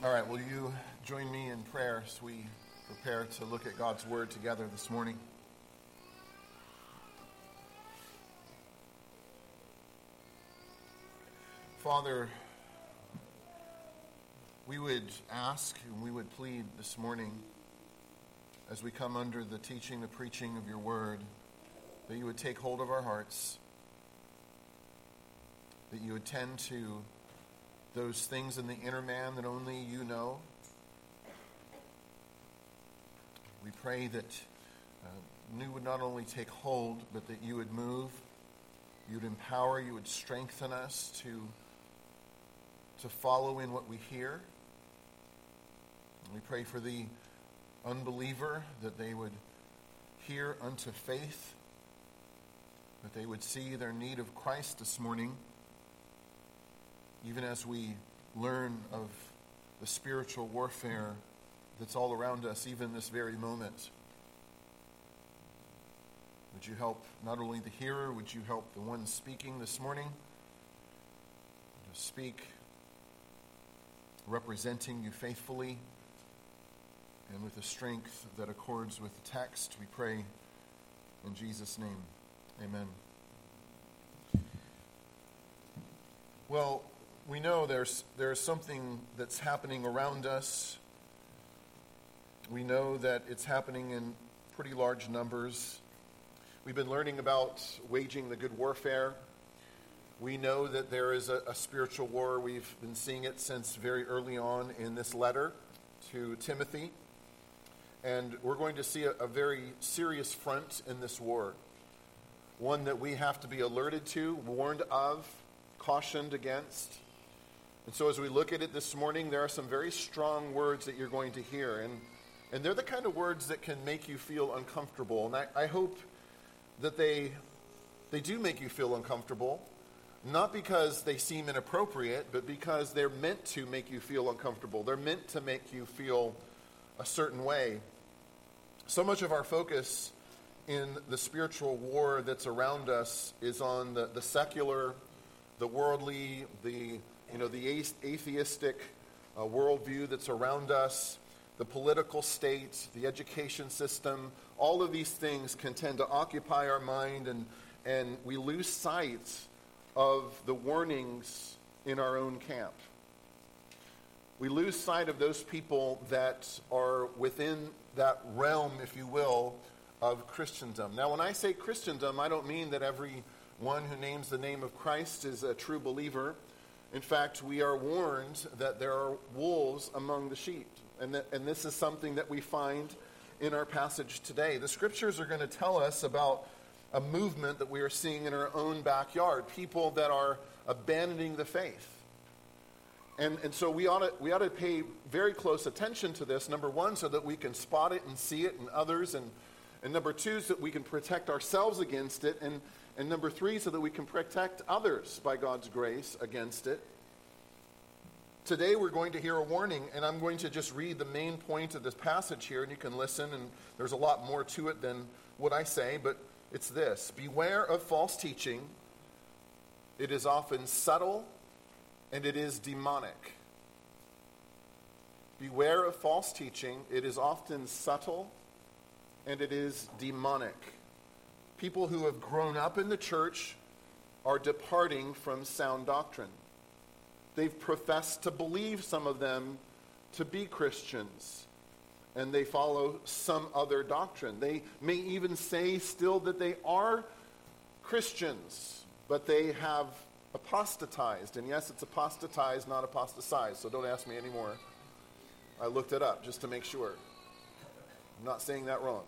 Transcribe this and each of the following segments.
All right, will you join me in prayer as we prepare to look at God's Word together this morning? Father, we would ask and we would plead this morning as we come under the teaching, the preaching of your Word, that you would take hold of our hearts, that you would tend to those things in the inner man that only you know. We pray that you would not only take hold, but that you would move, you would empower, you would strengthen us to follow in what we hear. We pray for the unbeliever, that they would hear unto faith, that they would see their need of Christ this morning, even as we learn of the spiritual warfare that's all around us, even this very moment. Would you help not only the hearer, would you help the one speaking this morning to speak representing you faithfully and with a strength that accords with the text. We pray in Jesus' name. Amen. Well, we know there's something that's happening around us. We know that it's happening in pretty large numbers. We've been learning about waging the good warfare. We know that there is a spiritual war. We've been seeing it since very early on in this letter to Timothy. And we're going to see a very serious front in this war. One that we have to be alerted to, warned of, cautioned against. And so as we look at it this morning, there are some very strong words that you're going to hear. And they're the kind of words that can make you feel uncomfortable. And I hope that they do make you feel uncomfortable, not because they seem inappropriate, but because they're meant to make you feel uncomfortable. They're meant to make you feel a certain way. So much of our focus in the spiritual war that's around us is on the secular, the worldly, the atheistic worldview that's around us, the political state, the education system. All of these things can tend to occupy our mind, and we lose sight of the warnings in our own camp. We lose sight of those people that are within that realm, if you will, of Christendom. Now, when I say Christendom, I don't mean that everyone who names the name of Christ is a true believer. In fact, we are warned that there are wolves among the sheep. And this is something that we find in our passage today. The scriptures are going to tell us about a movement that we are seeing in our own backyard, people that are abandoning the faith. And so we ought to pay very close attention to this, number one, so that we can spot it and see it in others, and number two, so that we can protect ourselves against it, and number three, so that we can protect others by God's grace against it. Today we're going to hear a warning, and I'm going to just read the main point of this passage here, and you can listen, and there's a lot more to it than what I say, but it's this: beware of false teaching. It is often subtle, and it is demonic. Beware of false teaching. It is often subtle, and it is demonic. People who have grown up in the church are departing from sound doctrine. They've professed to believe, some of them, to be Christians, and they follow some other doctrine. They may even say still that they are Christians, but they have apostatized. And yes, it's apostatized, not apostatized, so don't ask me anymore. I looked it up just to make sure. I'm not saying that wrong.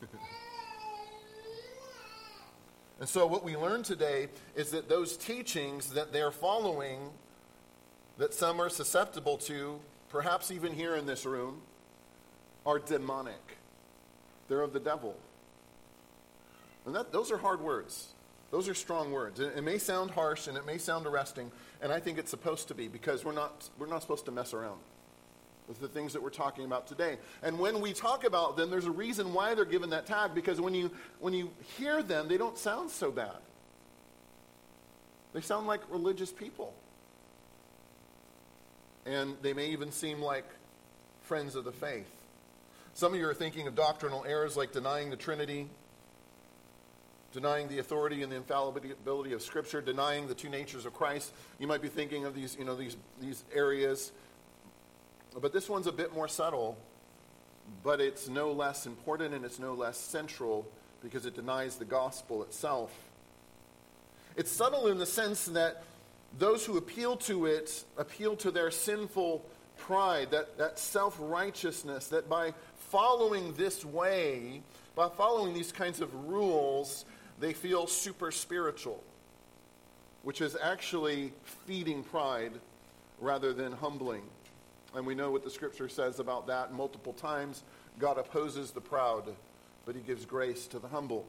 And so what we learn today is that those teachings that they're following, that some are susceptible to, perhaps even here in this room, are demonic. They're of the devil. And those are hard words. Those are strong words. It may sound harsh and it may sound arresting, and I think it's supposed to be, because we're not supposed to mess around with the things that we're talking about today. And when we talk about them, there's a reason why they're given that tag, because when you hear them, they don't sound so bad. They sound like religious people. and they may even seem like friends of the faith. Some of you are thinking of doctrinal errors like denying the Trinity, denying the authority and the infallibility of Scripture, denying the two natures of Christ. You might be thinking of these areas. But this one's a bit more subtle, but it's no less important and it's no less central because it denies the gospel itself. It's subtle in the sense that those who appeal to it appeal to their sinful pride, that self-righteousness, that by following this way, by following these kinds of rules, they feel super spiritual, which is actually feeding pride rather than humbling. And we know what the Scripture says about that multiple times. God opposes the proud, but he gives grace to the humble.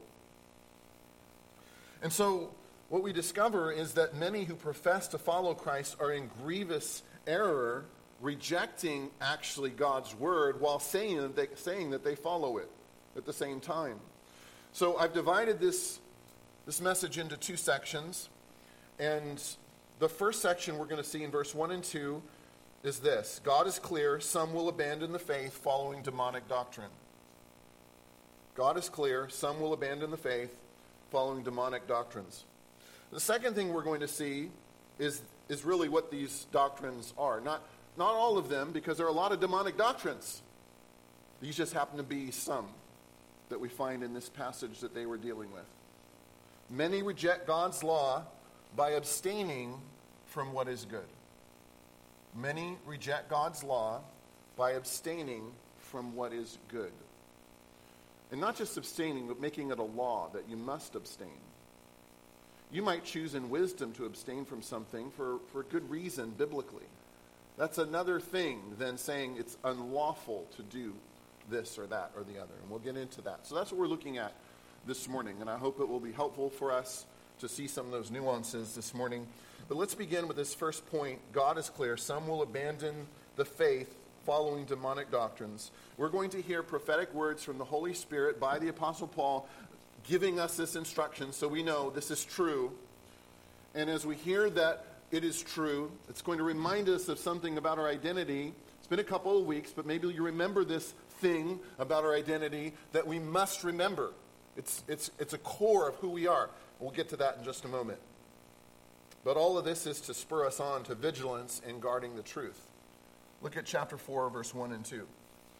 And so what we discover is that many who profess to follow Christ are in grievous error, rejecting actually God's word while saying that they follow it at the same time. So I've divided this message into two sections. And the first section we're going to see in verse 1 and 2 is this. God is clear, some will abandon the faith following demonic doctrine. God is clear, some will abandon the faith following demonic doctrines. The second thing we're going to see is really what these doctrines are. Not all of them, because there are a lot of demonic doctrines. These just happen to be some that we find in this passage that they were dealing with. Many reject God's law by abstaining from what is good. Many reject God's law by abstaining from what is good. And not just abstaining, but making it a law that you must abstain. You might choose in wisdom to abstain from something for good reason biblically. That's another thing than saying it's unlawful to do this or that or the other. And we'll get into that. So that's what we're looking at this morning. And I hope it will be helpful for us to see some of those nuances this morning. But let's begin with this first point. God is clear. Some will abandon the faith following demonic doctrines. We're going to hear prophetic words from the Holy Spirit by the Apostle Paul giving us this instruction so we know this is true. And as we hear that it is true, it's going to remind us of something about our identity. It's been a couple of weeks, but maybe you remember this thing about our identity that we must remember. It's a core of who we are. We'll get to that in just a moment. But all of this is to spur us on to vigilance in guarding the truth. Look at chapter 4, verse 1 and 2.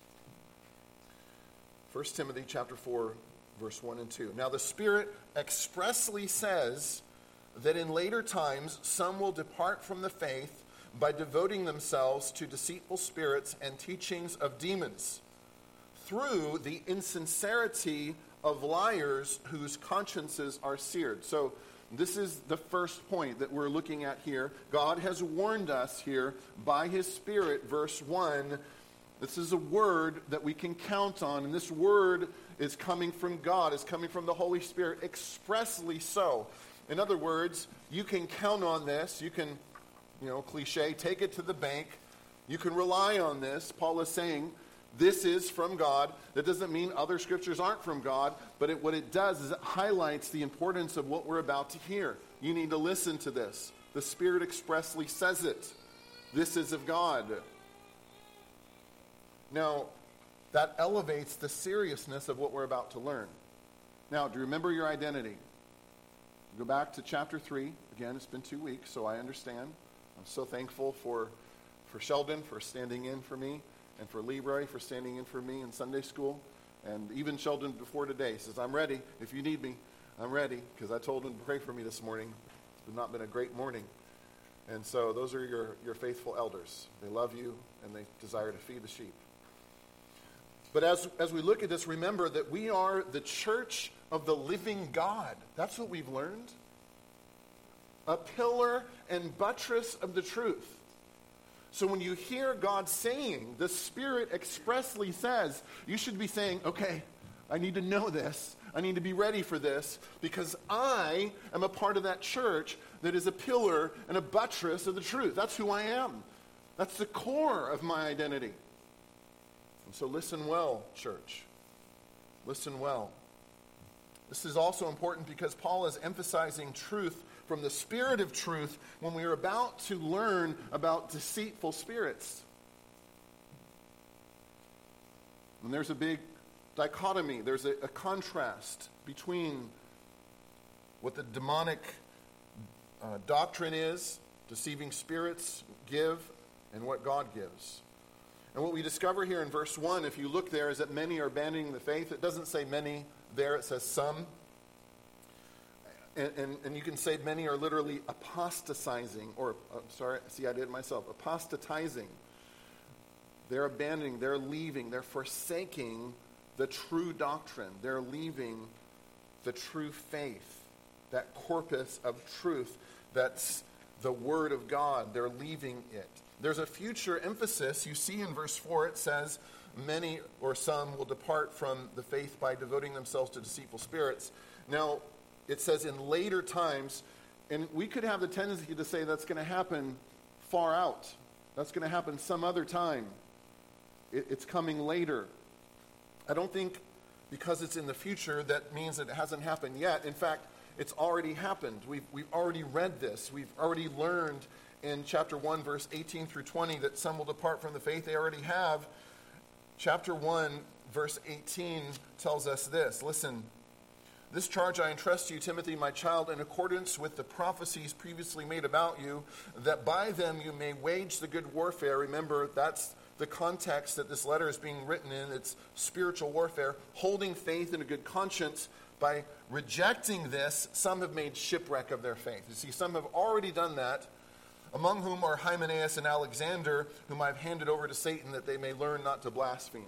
1 Timothy chapter 4, verse 1 and 2. Now the Spirit expressly says that in later times some will depart from the faith by devoting themselves to deceitful spirits and teachings of demons, through the insincerity of liars whose consciences are seared. So this is the first point that we're looking at here. God has warned us here by his Spirit, verse 1. This is a word that we can count on, and this word is coming from God, is coming from the Holy Spirit, expressly so. In other words, you can count on this. You can, cliche, take it to the bank. You can rely on this. Paul is saying, this is from God. That doesn't mean other scriptures aren't from God, but what it does is it highlights the importance of what we're about to hear. You need to listen to this. The Spirit expressly says it. This is of God. Now, that elevates the seriousness of what we're about to learn. Now, do you remember your identity? Go back to chapter 3. Again, it's been 2 weeks, so I understand. I'm so thankful for Sheldon for standing in for me, and for Leroy for standing in for me in Sunday school. And even Sheldon before today says, I'm ready. If you need me, I'm ready. Because I told him to pray for me this morning. It's not been a great morning. And so those are your faithful elders. They love you, and they desire to feed the sheep. But as we look at this, remember that we are the church of the living God. That's what we've learned. A pillar and buttress of the truth. So when you hear God saying, the Spirit expressly says, you should be saying, okay, I need to know this. I need to be ready for this because I am a part of that church that is a pillar and a buttress of the truth. That's who I am. That's the core of my identity. And so listen well, church. Listen well. This is also important because Paul is emphasizing truth from the spirit of truth when we are about to learn about deceitful spirits. And there's a big dichotomy, there's a contrast between what the demonic doctrine is, deceiving spirits give, and what God gives. And what we discover here in verse 1, if you look there, is that many are abandoning the faith. It doesn't say many there, it says some. And you can say many are literally apostatizing, or, I did it myself, apostatizing. They're abandoning, they're leaving, they're forsaking the true doctrine. They're leaving the true faith, that corpus of truth that's the Word of God. They're leaving it. There's a future emphasis. You see in verse 4, it says, many or some will depart from the faith by devoting themselves to deceitful spirits. Now, it says in later times, and we could have the tendency to say that's going to happen far out. That's going to happen some other time. It's coming later. I don't think because it's in the future that means that it hasn't happened yet. In fact, it's already happened. We've already read this. We've already learned in chapter 1, verse 18 through 20, that some will depart from the faith. They already have. Chapter 1, verse 18 tells us this. Listen, this charge I entrust to you, Timothy, my child, in accordance with the prophecies previously made about you, that by them you may wage the good warfare. Remember, that's the context that this letter is being written in. It's spiritual warfare, holding faith and a good conscience. By rejecting this, some have made shipwreck of their faith. You see, some have already done that, among whom are Hymenaeus and Alexander, whom I've handed over to Satan that they may learn not to blaspheme.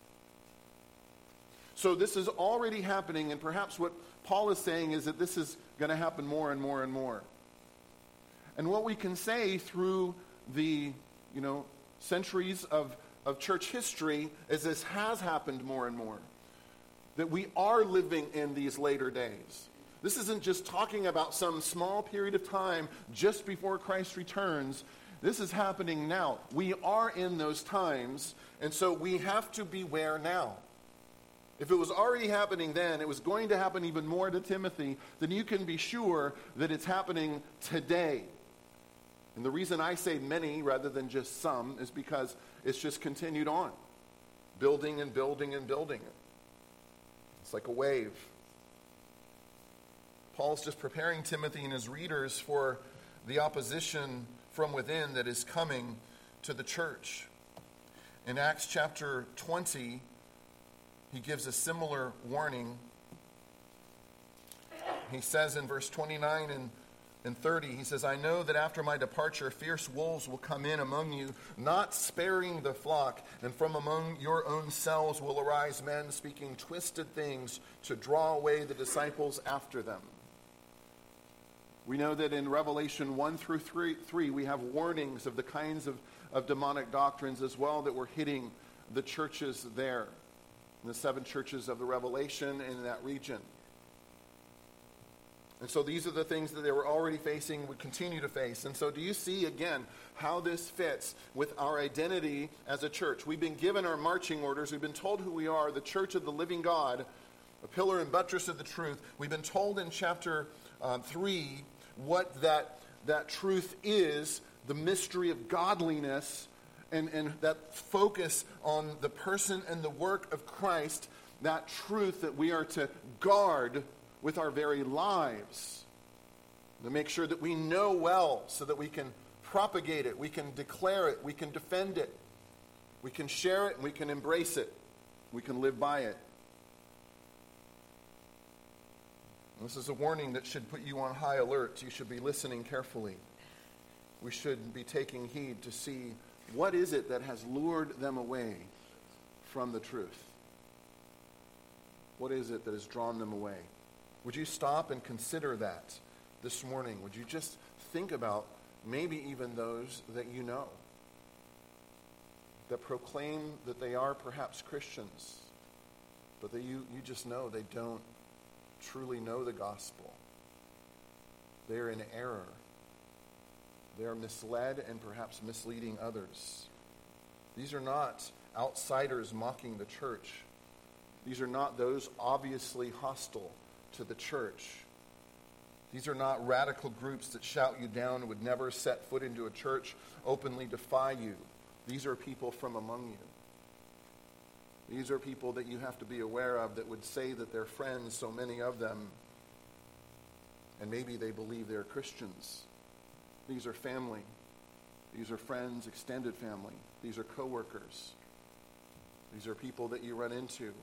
So this is already happening, and perhaps what Paul is saying is that this is going to happen more and more and more. And what we can say through the, centuries of church history is this has happened more and more. That we are living in these later days. This isn't just talking about some small period of time just before Christ returns. This is happening now. We are in those times, and so we have to beware now. If it was already happening then, it was going to happen even more to Timothy, then you can be sure that it's happening today. And the reason I say many rather than just some is because it's just continued on. Building and building and building. It's like a wave. Paul's just preparing Timothy and his readers for the opposition from within that is coming to the church. In Acts chapter 20, he gives a similar warning. He says in verse 29 and 30, he says, I know that after my departure, fierce wolves will come in among you, not sparing the flock, and from among your own selves will arise men speaking twisted things to draw away the disciples after them. We know that in Revelation 1 through 3, we have warnings of the kinds of demonic doctrines as well that were hitting the churches there, the 7 churches of the Revelation in that region. And so these are the things that they were already facing, would continue to face. And so do you see, again, how this fits with our identity as a church? We've been given our marching orders. We've been told who we are, the church of the living God, a pillar and buttress of the truth. We've been told in chapter 3 what that truth is, the mystery of godliness, and that focus on the person and the work of Christ, that truth that we are to guard with our very lives, to make sure that we know well so that we can propagate it, we can declare it, we can defend it, we can share it, and we can embrace it, we can live by it. And this is a warning that should put you on high alert. You should be listening carefully. We should be taking heed to see what is it that has lured them away from the truth. What is it that has drawn them away? Would you stop and consider that this morning? Would you just think about maybe even those that you know that proclaim that they are perhaps Christians, but that you just know they don't truly know the gospel. They're in error. They're misled and perhaps misleading others. These are not outsiders mocking the church. These are not those obviously hostile. to the church. These are not radical groups that shout you down and would never set foot into a church, openly defy you. These are people from among you. These are people that you have to be aware of that would say that they're friends, so many of them, and maybe they believe they're Christians. These are family. These are friends, extended family. These are coworkers. These are people that you run into.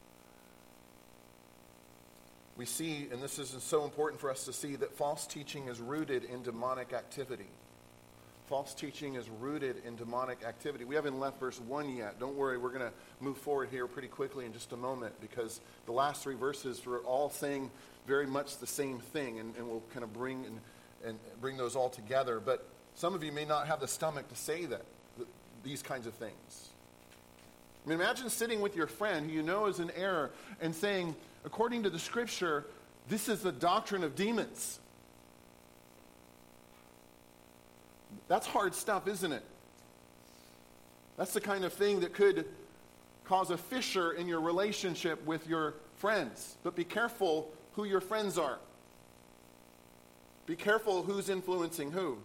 We see, and this is so important for us to see, that false teaching is rooted in demonic activity. False teaching is rooted in demonic activity. We haven't left verse 1 yet. Don't worry, we're going to move forward here pretty quickly in just a moment, because the last 3 verses are all saying very much the same thing, and we'll kind of bring those all together. But some of you may not have the stomach to say these kinds of things. I mean, imagine sitting with your friend who you know is in error and saying, according to the Scripture, this is the doctrine of demons. That's hard stuff, isn't it? That's the kind of thing that could cause a fissure in your relationship with your friends. But be careful who your friends are. Be careful who's influencing who.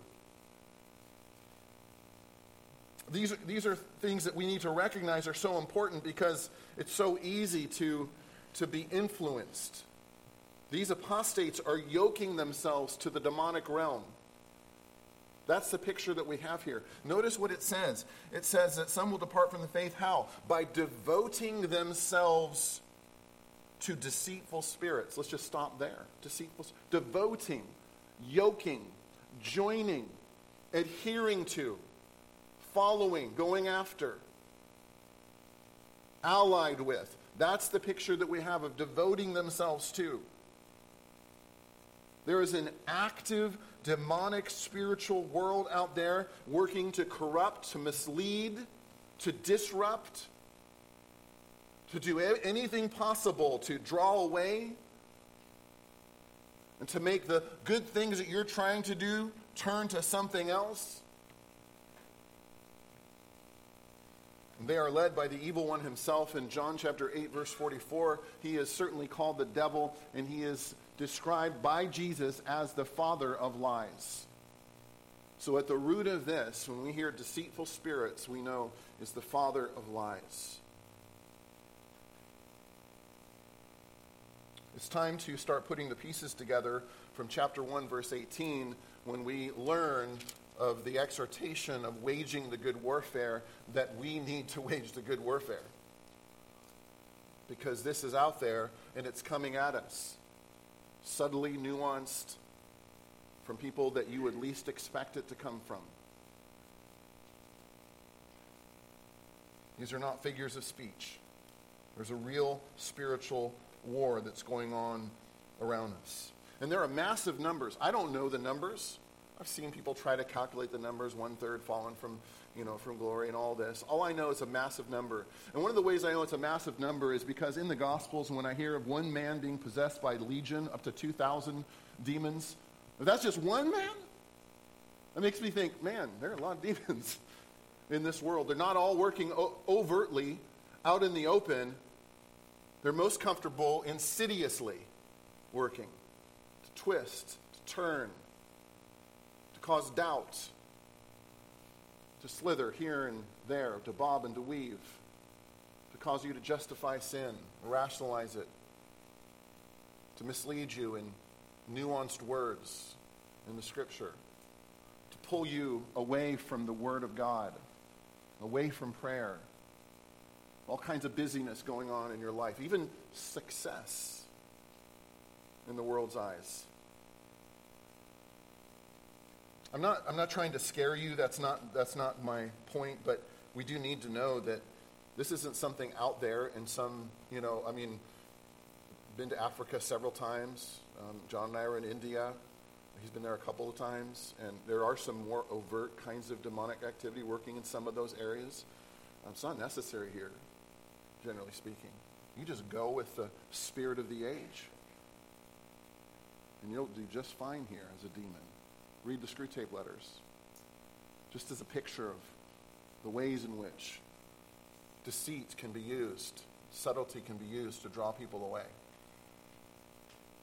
These are things that we need to recognize are so important, because it's so easy to be influenced. These apostates are yoking themselves to the demonic realm. That's the picture that we have here. Notice what it says. It says that some will depart from the faith. How? By devoting themselves to deceitful spirits. Let's just stop there. Devoting, yoking, joining, adhering to, following, going after, allied with. That's the picture that we have of devoting themselves to. There is an active, demonic, spiritual world out there working to corrupt, to mislead, to disrupt, to do anything possible to draw away, and to make the good things that you're trying to do turn to something else. They are led by the evil one himself. In John chapter 8, verse 44, he is certainly called the devil, and he is described by Jesus as the father of lies. So at the root of this, when we hear deceitful spirits, we know is the father of lies. It's time to start putting the pieces together from chapter 1, verse 18, when we learn of the exhortation of waging the good warfare, that we need to wage the good warfare. Because this is out there, and it's coming at us. Subtly nuanced, from people that you would least expect it to come from. These are not figures of speech. There's a real spiritual war that's going on around us. And there are massive numbers. I don't know the numbers. I've seen people try to calculate the numbers, 1/3 fallen from glory and all this. All I know is a massive number. And one of the ways I know it's a massive number is because in the Gospels, when I hear of one man being possessed by legion, up to 2,000 demons, if that's just one man, that makes me think, man, there are a lot of demons in this world. They're not all working overtly out in the open. They're most comfortable insidiously working, to twist, to turn, to cause doubt, to slither here and there, to bob and to weave, to cause you to justify sin, rationalize it, to mislead you in nuanced words in the Scripture, to pull you away from the Word of God, away from prayer. All kinds of busyness going on in your life, even success in the world's eyes. I'm not trying to scare you. That's not my point. But we do need to know that this isn't something out there in some. Been to Africa several times. John and I are in India. He's been there a couple of times, and there are some more overt kinds of demonic activity working in some of those areas. It's not necessary here, generally speaking. You just go with the spirit of the age, and you'll do just fine here as a demon. Read the Screwtape Letters, just as a picture of the ways in which deceit can be used, subtlety can be used to draw people away.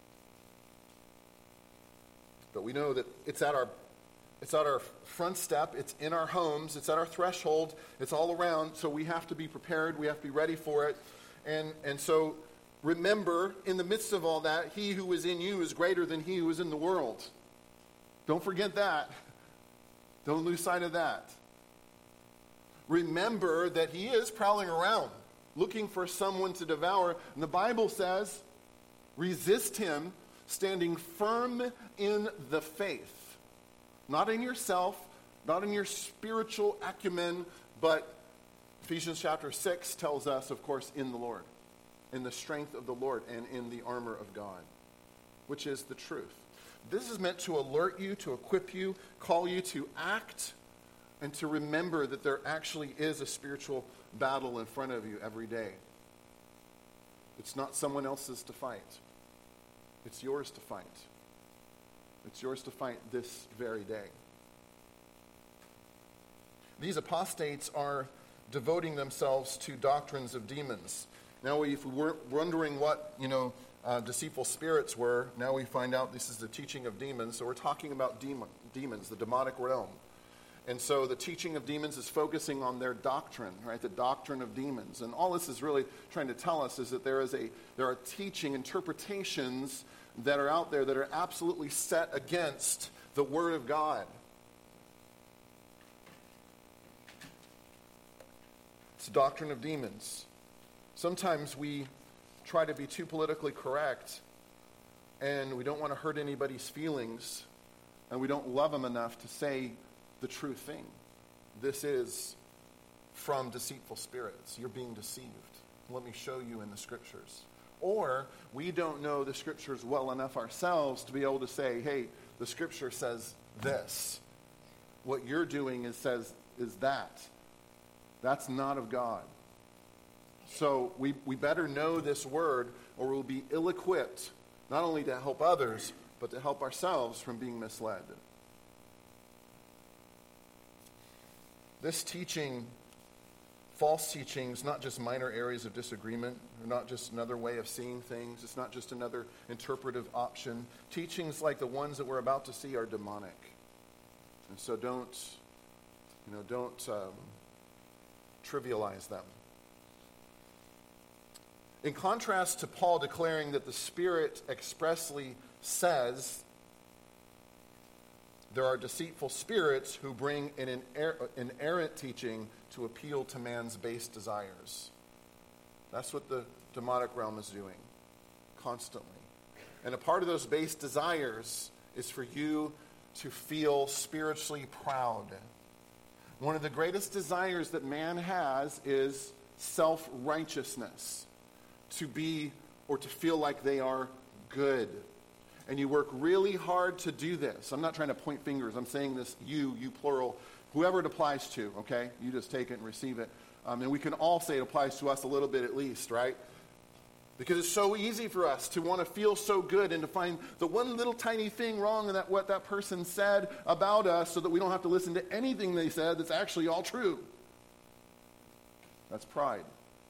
But we know that it's at our front step, it's in our homes, it's at our threshold, it's all around, so we have to be prepared, we have to be ready for it. And so remember, in the midst of all that, he who is in you is greater than he who is in the world. Don't forget that. Don't lose sight of that. Remember that he is prowling around, looking for someone to devour. And the Bible says, resist him, standing firm in the faith. Not in yourself, not in your spiritual acumen, but Ephesians chapter 6 tells us, of course, in the Lord, in the strength of the Lord, and in the armor of God, which is the truth. This is meant to alert you, to equip you, call you to act, and to remember that there actually is a spiritual battle in front of you every day. It's not someone else's to fight. It's yours to fight. It's yours to fight this very day. These apostates are devoting themselves to doctrines of demons. Now, if we were wondering what, deceitful spirits were, now we find out this is the teaching of demons. So we're talking about demons, the demonic realm. And so the teaching of demons is focusing on their doctrine, right? The doctrine of demons. And all this is really trying to tell us is that there are teaching interpretations that are out there that are absolutely set against the Word of God. It's the doctrine of demons. Sometimes we try to be too politically correct, and we don't want to hurt anybody's feelings, and we don't love them enough to say the true thing. This is from deceitful spirits. You're being deceived. Let me show you in the Scriptures. Or we don't know the Scriptures well enough ourselves to be able to say, hey, the Scripture says this. What you're doing is that. That's not of God. So we better know this word, or we'll be ill-equipped, not only to help others, but to help ourselves from being misled. This teaching, false teaching, is not just minor areas of disagreement. They're not just another way of seeing things. It's not just another interpretive option. Teachings like the ones that we're about to see are demonic. And so don't trivialize them. In contrast to Paul declaring that the Spirit expressly says there are deceitful spirits who bring an errant teaching to appeal to man's base desires. That's what the demonic realm is doing constantly. And a part of those base desires is for you to feel spiritually proud. One of the greatest desires that man has is self-righteousness. To be or to feel like they are good. And you work really hard to do this. I'm not trying to point fingers. I'm saying this, you plural, whoever it applies to, okay? You just take it and receive it. And we can all say it applies to us a little bit at least, right? Because it's so easy for us to want to feel so good and to find the one little tiny thing wrong in what that person said about us so that we don't have to listen to anything they said that's actually all true. That's pride.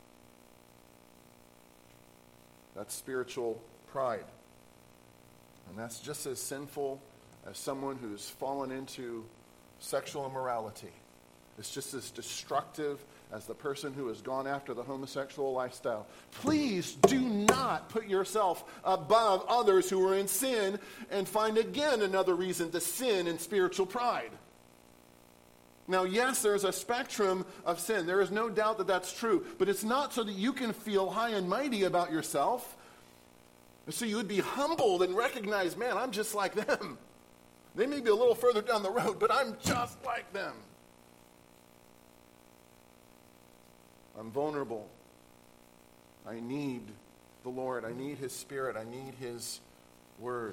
That's spiritual pride. And that's just as sinful as someone who's fallen into sexual immorality. It's just as destructive as the person who has gone after the homosexual lifestyle. Please do not put yourself above others who are in sin and find again another reason to sin in spiritual pride. Now, yes, there's a spectrum of sin. There is no doubt that that's true. But it's not so that you can feel high and mighty about yourself. So you would be humbled and recognize, man, I'm just like them. They may be a little further down the road, but I'm just like them. I'm vulnerable. I need the Lord. I need His Spirit. I need His Word.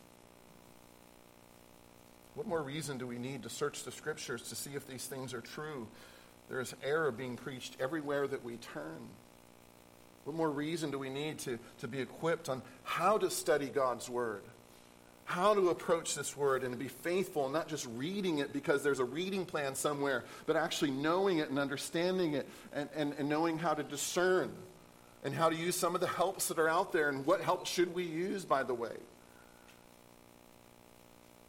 What more reason do we need to search the Scriptures to see if these things are true? There is error being preached everywhere that we turn. What more reason do we need to be equipped on how to study God's Word? How to approach this Word and to be faithful, not just reading it because there's a reading plan somewhere, but actually knowing it and understanding it and knowing how to discern and how to use some of the helps that are out there. And what help should we use, by the way?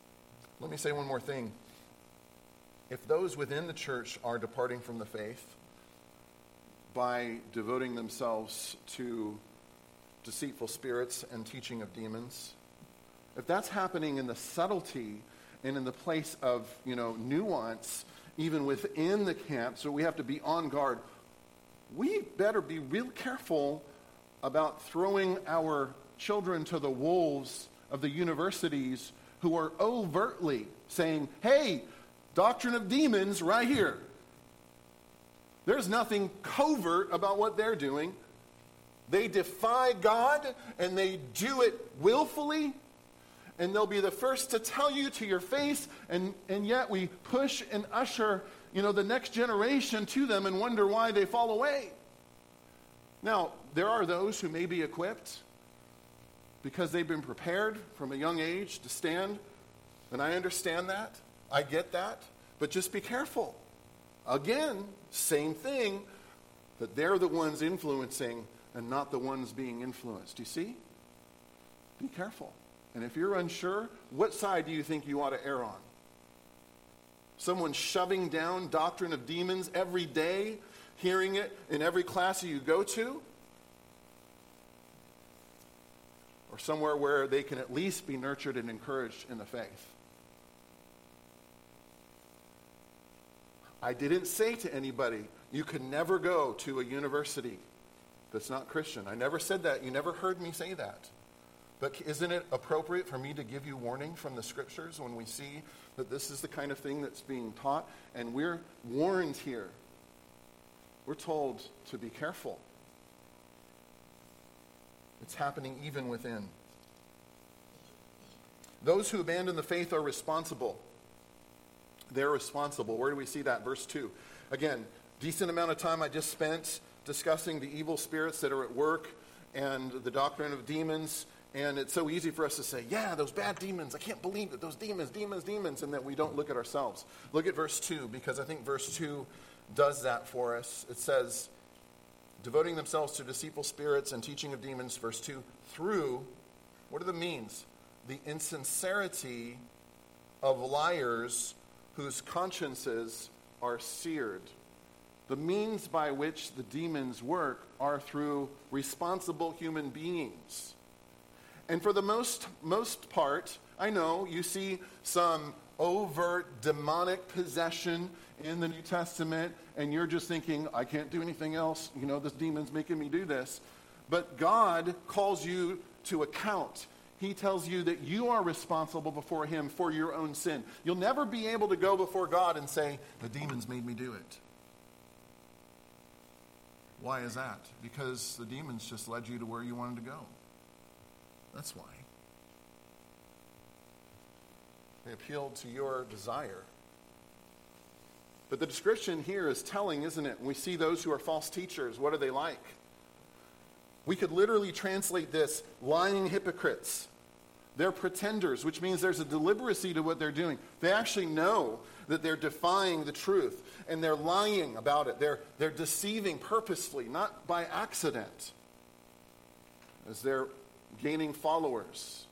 Let me say one more thing. If those within the church are departing from the faith by devoting themselves to deceitful spirits and teaching of demons, if that's happening in the subtlety and in the place of, nuance, even within the camp, so we have to be on guard, we better be real careful about throwing our children to the wolves of the universities who are overtly saying, hey, doctrine of demons right here. There's nothing covert about what they're doing. They defy God, and they do it willfully, and they'll be the first to tell you to your face, and yet we push and usher, the next generation to them and wonder why they fall away. Now, there are those who may be equipped because they've been prepared from a young age to stand, and I understand that. I get that. But just be careful. Again, same thing, that they're the ones influencing and not the ones being influenced. You see? Be careful. And if you're unsure, what side do you think you ought to err on? Someone shoving down doctrine of demons every day, hearing it in every class you go to? Or somewhere where they can at least be nurtured and encouraged in the faith? I didn't say to anybody, you can never go to a university that's not Christian. I never said that. You never heard me say that. But isn't it appropriate for me to give you warning from the scriptures when we see that this is the kind of thing that's being taught? And we're warned here. We're told to be careful. It's happening even within. Those who abandon the faith are responsible. They're responsible. Where do we see that? Verse 2. Again, decent amount of time I just spent discussing the evil spirits that are at work and the doctrine of demons. And it's so easy for us to say, yeah, those bad demons, I can't believe it, those demons, and that we don't look at ourselves. Look at verse 2, because I think verse 2 does that for us. It says, devoting themselves to deceitful spirits and teaching of demons, verse 2, through, what are the means? The insincerity of liars whose consciences are seared. The means by which the demons work are through responsible human beings. And for the most part, I know you see some overt demonic possession in the New Testament, and you're just thinking, I can't do anything else. This demon's making me do this. But God calls you to account. He tells you that you are responsible before him for your own sin. You'll never be able to go before God and say, the demons made me do it. Why is that? Because the demons just led you to where you wanted to go. That's why. They appealed to your desire. But the description here is telling, isn't it? We see those who are false teachers. What are they like? We could literally translate this, lying hypocrites. They're pretenders, which means there's a deliberacy to what they're doing. They actually know that they're defying the truth, and they're lying about it. They're deceiving purposefully, not by accident, as they're gaining followers.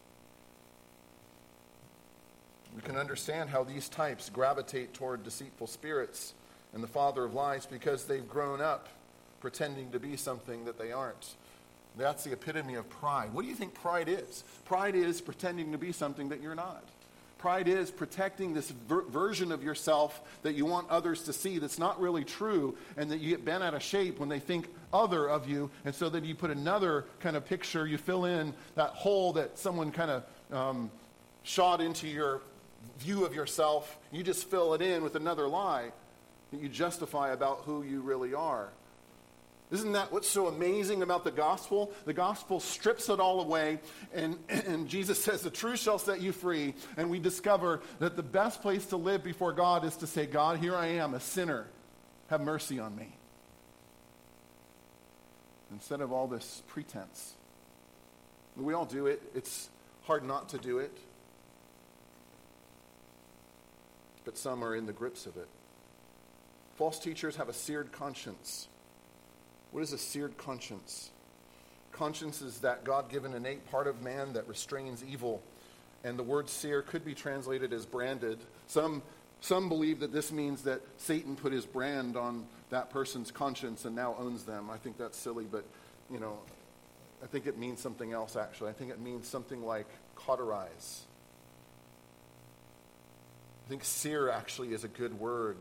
We can understand how these types gravitate toward deceitful spirits and the father of lies because they've grown up pretending to be something that they aren't. That's the epitome of pride. What do you think pride is? Pride is pretending to be something that you're not. Pride is protecting this version of yourself that you want others to see that's not really true, and that you get bent out of shape when they think other of you, and so that you put another kind of picture, you fill in that hole that someone kind of shot into your view of yourself. You just fill it in with another lie that you justify about who you really are. Isn't that what's so amazing about the gospel? The gospel strips it all away, and Jesus says, the truth shall set you free. And we discover that the best place to live before God is to say, God, here I am, a sinner. Have mercy on me. Instead of all this pretense. We all do it. It's hard not to do it. But some are in the grips of it. False teachers have a seared conscience. What is a seared conscience? Conscience is that God-given innate part of man that restrains evil And the word sear could be translated as branded. Some believe that this means that Satan put his brand on that person's conscience and now owns them. I think that's silly, but, I think it means something else, actually. I think it means something like cauterize. I think sear actually is a good word.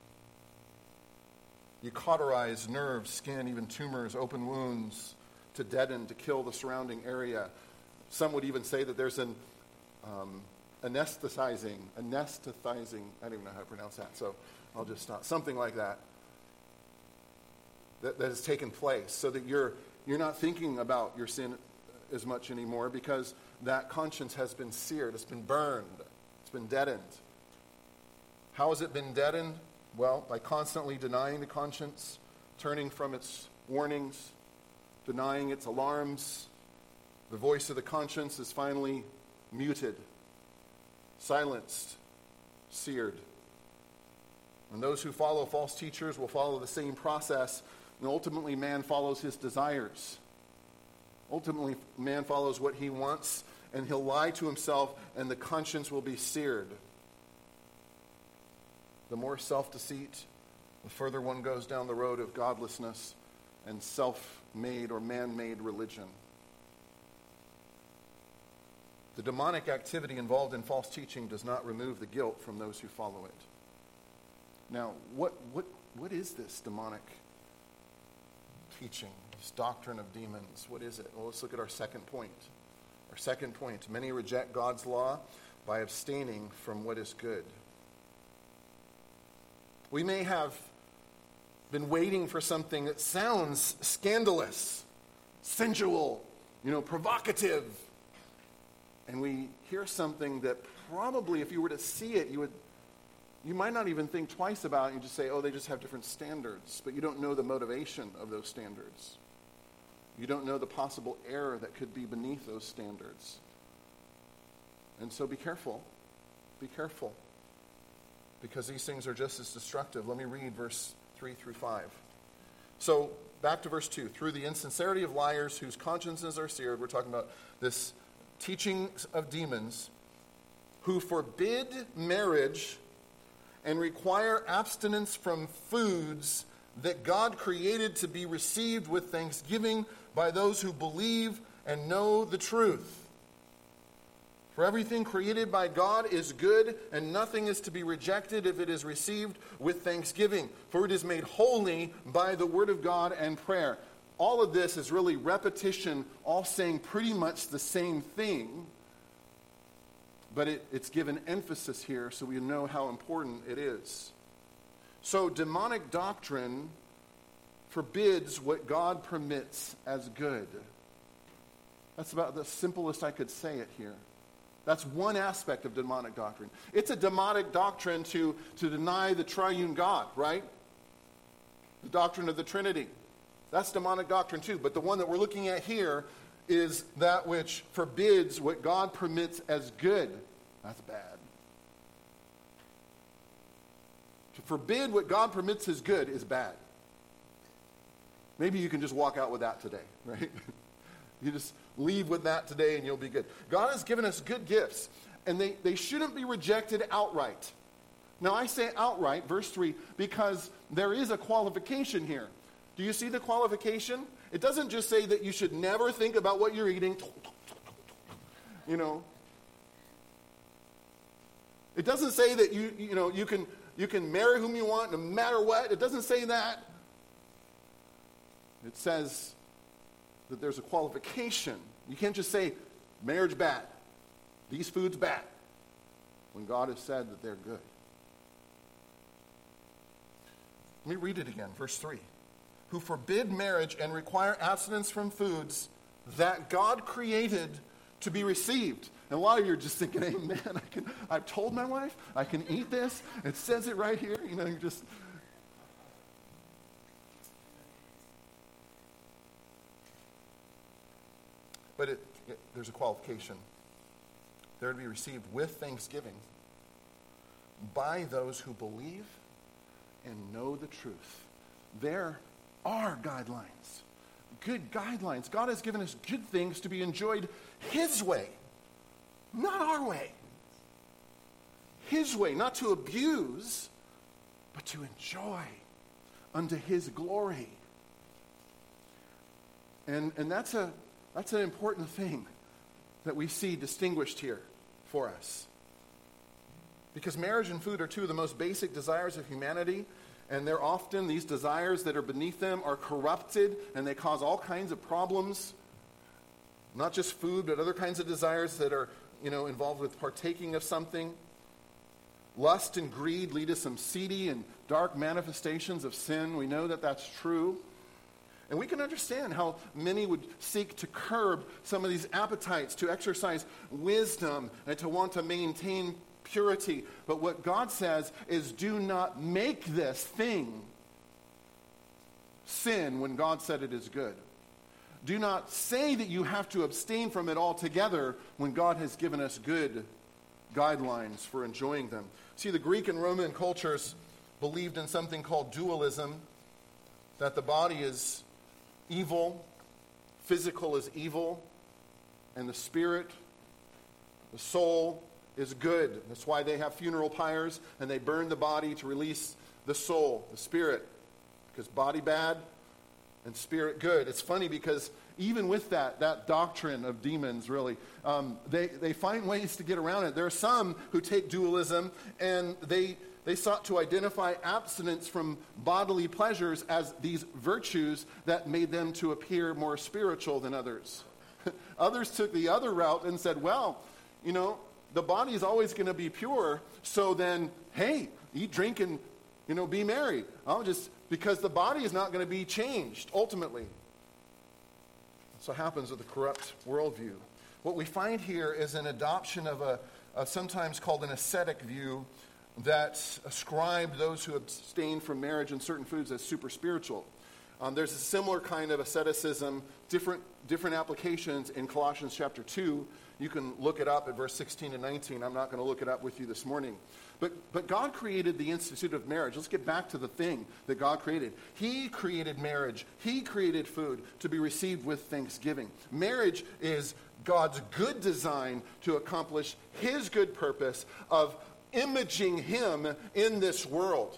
You cauterize nerves, skin, even tumors, open wounds to deaden, to kill the surrounding area. Some would even say that there's an anesthetizing, I don't even know how to pronounce that, so I'll just stop. Something like that has taken place so that you're not thinking about your sin as much anymore because that conscience has been seared, it's been burned, it's been deadened. How has it been deadened? Well, by constantly denying the conscience, turning from its warnings, denying its alarms. The voice of the conscience is finally muted, silenced, seared. And those who follow false teachers will follow the same process, and ultimately man follows his desires. Ultimately, man follows what he wants, and he'll lie to himself, and the conscience will be seared. The more self-deceit, the further one goes down the road of godlessness and self-made or man-made religion. The demonic activity involved in false teaching does not remove the guilt from those who follow it. Now, what is this demonic teaching, this doctrine of demons? What is it? Well, let's look at our second point. Our second point, many reject God's law by abstaining from what is good. We may have been waiting for something that sounds scandalous, sensual, provocative. And we hear something that probably, if you were to see it, you might not even think twice about it. You just say, oh, they just have different standards. But you don't know the motivation of those standards. You don't know the possible error that could be beneath those standards. And so be careful. Be careful. Because these things are just as destructive. Let me read verse 3 through 5. So, back to verse 2. Through the insincerity of liars whose consciences are seared, we're talking about this teaching of demons, who forbid marriage and require abstinence from foods that God created to be received with thanksgiving by those who believe and know the truth. For everything created by God is good, and nothing is to be rejected if it is received with thanksgiving, for it is made holy by the word of God and prayer. All of this is really repetition, all saying pretty much the same thing, but it's given emphasis here so we know how important it is. So demonic doctrine forbids what God permits as good. That's about the simplest I could say it here. That's one aspect of demonic doctrine. It's a demonic doctrine to deny the triune God, right? The doctrine of the Trinity. That's demonic doctrine too. But the one that we're looking at here is that which forbids what God permits as good. That's bad. To forbid what God permits as good is bad. Maybe you can just walk out with that today, right? You just leave with that today and you'll be good. God has given us good gifts, and they shouldn't be rejected outright. Now I say outright, verse 3, because there is a qualification here. Do you see the qualification? It doesn't just say that you should never think about what you're eating. It doesn't say that you can marry whom you want no matter what. It doesn't say that. It says that there's a qualification. You can't just say, marriage bad, these foods bad, when God has said that they're good. Let me read it again, verse 3. Who forbid marriage and require abstinence from foods that God created to be received. And a lot of you are just thinking, amen, I've told my wife, I can eat this. It says it right here. You just... But there's a qualification. They're to be received with thanksgiving by those who believe and know the truth. There are guidelines, good guidelines. God has given us good things to be enjoyed His way. not our way. His way, not to abuse, but to enjoy unto his glory. And that's an important thing that we see distinguished here for us. Because marriage and food are two of the most basic desires of humanity, and they're often, these desires that are beneath them are corrupted, and they cause all kinds of problems. Not just food, but other kinds of desires that are, involved with partaking of something. Lust and greed lead to some seedy and dark manifestations of sin. We know that that's true. And we can understand how many would seek to curb some of these appetites, to exercise wisdom, and to want to maintain purity. But what God says is, do not make this thing sin when God said it is good. Do not say that you have to abstain from it altogether when God has given us good guidelines for enjoying them. See, the Greek and Roman cultures believed in something called dualism, that the body is evil, physical is evil, and the spirit, the soul, is good. That's why they have funeral pyres and they burn the body to release the soul, the spirit, because body bad and spirit good. It's funny because even with that doctrine of demons, really, they find ways to get around it. There are some who take dualism and they sought to identify abstinence from bodily pleasures as these virtues that made them to appear more spiritual than others. Others took the other route and said, well, the body is always going to be pure, so then, hey, eat, drink, and, be merry. Because the body is not going to be changed, ultimately. That's what happens with the corrupt worldview. What we find here is an adoption of a sometimes called an ascetic view that ascribed those who abstain from marriage and certain foods as super spiritual. There's a similar kind of asceticism, different applications in Colossians chapter 2. You can look it up at verse 16 and 19. I'm not going to look it up with you this morning. But God created the institute of marriage. Let's get back to the thing that God created. He created marriage. He created food to be received with thanksgiving. Marriage is God's good design to accomplish his good purpose of imaging him in this world.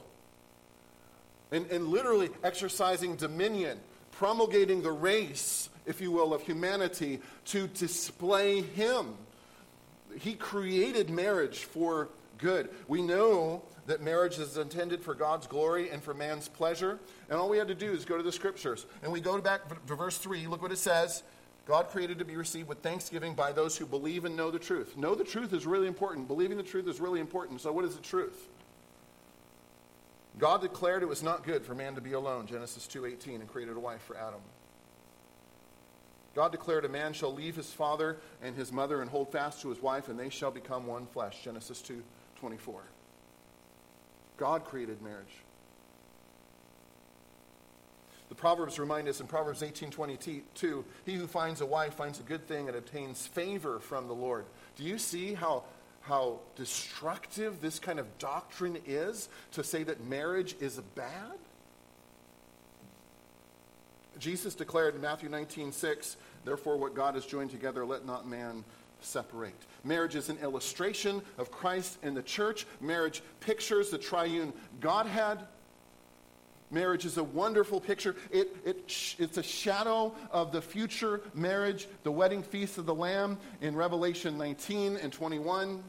And literally exercising dominion, promulgating the race, if you will, of humanity to display him. He created marriage for good. We know that marriage is intended for God's glory and for man's pleasure. And all we had to do is go to the scriptures. And we go back to verse 3. Look what it says. God created to be received with thanksgiving by those who believe and know the truth. Know the truth is really important. Believing the truth is really important. So what is the truth? God declared it was not good for man to be alone, Genesis 2:18, and created a wife for Adam. God declared a man shall leave his father and his mother and hold fast to his wife, and they shall become one flesh, Genesis 2:24. God created marriage. The Proverbs remind us in Proverbs 18:22, he who finds a wife finds a good thing and obtains favor from the Lord. Do you see how destructive this kind of doctrine is, to say that marriage is bad? Jesus declared in Matthew 19:6, therefore what God has joined together, let not man separate. Marriage is an illustration of Christ and the church. Marriage pictures the triune Godhead. Marriage is a wonderful picture. It's a shadow of the future marriage, the wedding feast of the Lamb in Revelation 19 and 21.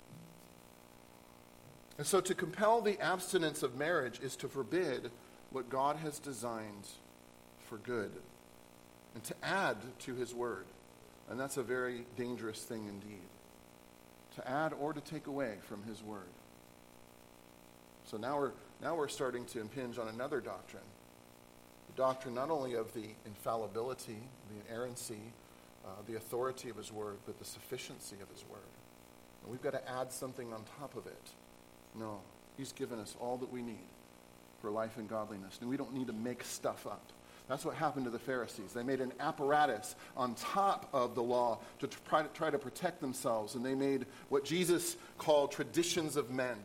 And so to compel the abstinence of marriage is to forbid what God has designed for good and to add to his word. And that's a very dangerous thing indeed, to add or to take away from his word. So now we're starting to impinge on another doctrine. The doctrine not only of the infallibility, the inerrancy, the authority of his word, but the sufficiency of his word. And we've got to add something on top of it. No, he's given us all that we need for life and godliness. And we don't need to make stuff up. That's what happened to the Pharisees. They made an apparatus on top of the law to try to protect themselves. And they made what Jesus called traditions of men.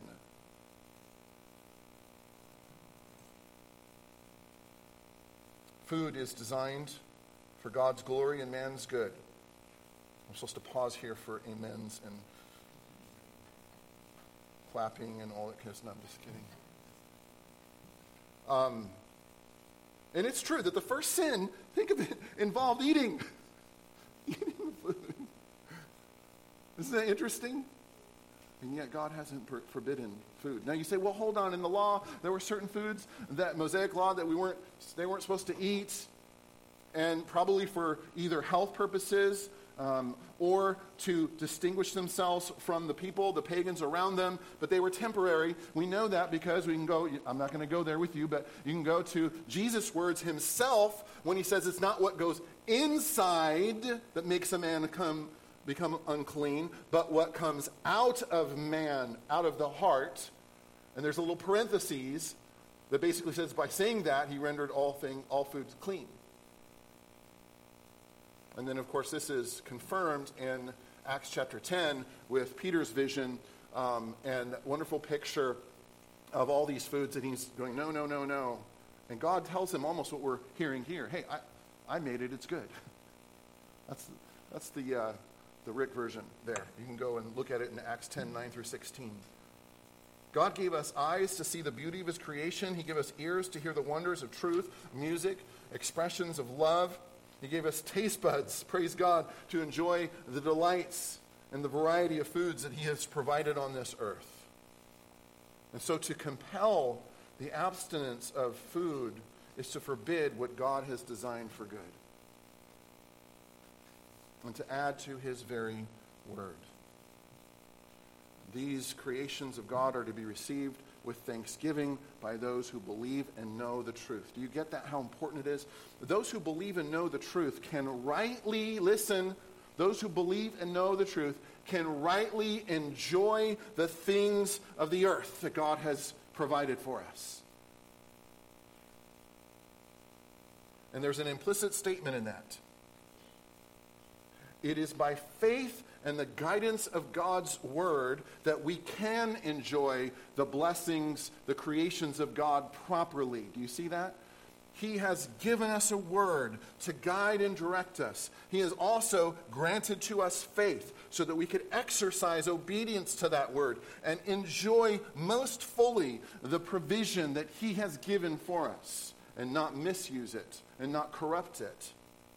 Food is designed for God's glory and man's good. I'm supposed to pause here for amens and clapping and all that kind of stuff. No, I'm just kidding. And it's true that the first sin, think of it, involved eating. Eating food. Isn't that interesting? And yet God hasn't forbidden food. Now you say, well, hold on. In the law, there were certain foods, that Mosaic law, that they weren't supposed to eat, and probably for either health purposes or to distinguish themselves from the people, the pagans around them, but they were temporary. We know that because we can go, I'm not going to go there with you, but you can go to Jesus' words himself when he says it's not what goes inside that makes a man become unclean, but what comes out of man, out of the heart. And there's a little parenthesis that basically says by saying that, he rendered all foods clean. And then, of course, this is confirmed in Acts chapter 10 with Peter's vision and that wonderful picture of all these foods that he's going, no, no, no, no. And God tells him almost what we're hearing here. Hey, I made it. It's good. That's the Rick version there. You can go and look at it in Acts 10, 9 through 16. God gave us eyes to see the beauty of his creation. He gave us ears to hear the wonders of truth, music, expressions of love. He gave us taste buds, praise God, to enjoy the delights and the variety of foods that he has provided on this earth. And so to compel the abstinence of food is to forbid what God has designed for good, and to add to his very word. These creations of God are to be received with thanksgiving by those who believe and know the truth. Do you get that, how important it is? Those who believe and know the truth can rightly, listen, those who believe and know the truth can rightly enjoy the things of the earth that God has provided for us. And there's an implicit statement in that. It is by faith and the guidance of God's word that we can enjoy the blessings, the creations of God properly. Do you see that? He has given us a word to guide and direct us. He has also granted to us faith so that we could exercise obedience to that word and enjoy most fully the provision that he has given for us and not misuse it and not corrupt it.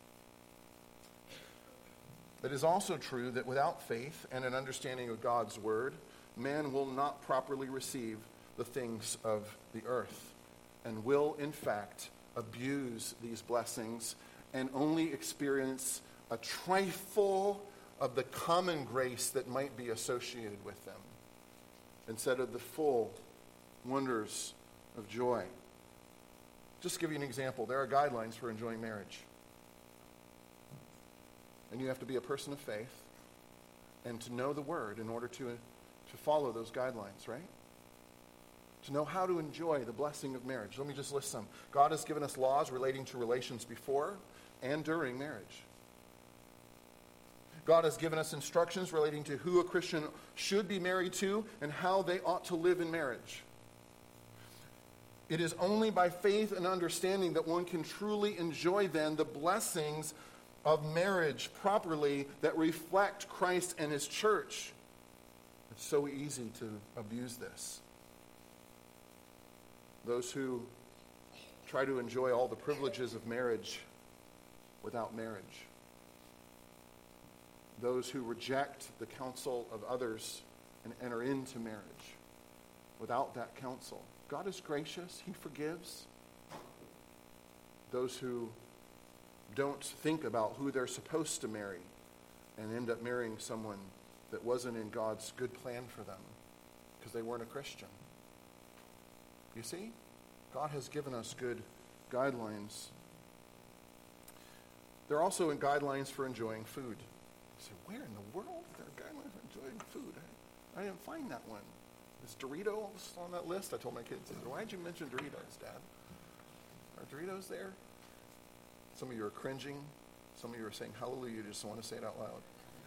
It is also true that without faith and an understanding of God's word, man will not properly receive the things of the earth and will, in fact, abuse these blessings and only experience a trifle of the common grace that might be associated with them instead of the full wonders of joy. Just to give you an example, there are guidelines for enjoying marriage. And you have to be a person of faith and to know the word in order to follow those guidelines, right? To know how to enjoy the blessing of marriage. Let me just list some. God has given us laws relating to relations before and during marriage. God has given us instructions relating to who a Christian should be married to and how they ought to live in marriage. It is only by faith and understanding that one can truly enjoy then the blessings of marriage properly that reflect Christ and his church. It's so easy to abuse this. Those who try to enjoy all the privileges of marriage without marriage. Those who reject the counsel of others and enter into marriage without that counsel. God is gracious. He forgives. Those who don't think about who they're supposed to marry and end up marrying someone that wasn't in God's good plan for them because they weren't a Christian. You see? God has given us good guidelines. There are also guidelines for enjoying food. You say, where in the world are there guidelines for enjoying food? I didn't find that one. Is Doritos on that list? I told my kids, why did you mention Doritos, Dad? Are Doritos there? Some of you are cringing. Some of you are saying hallelujah. You just want to say it out loud.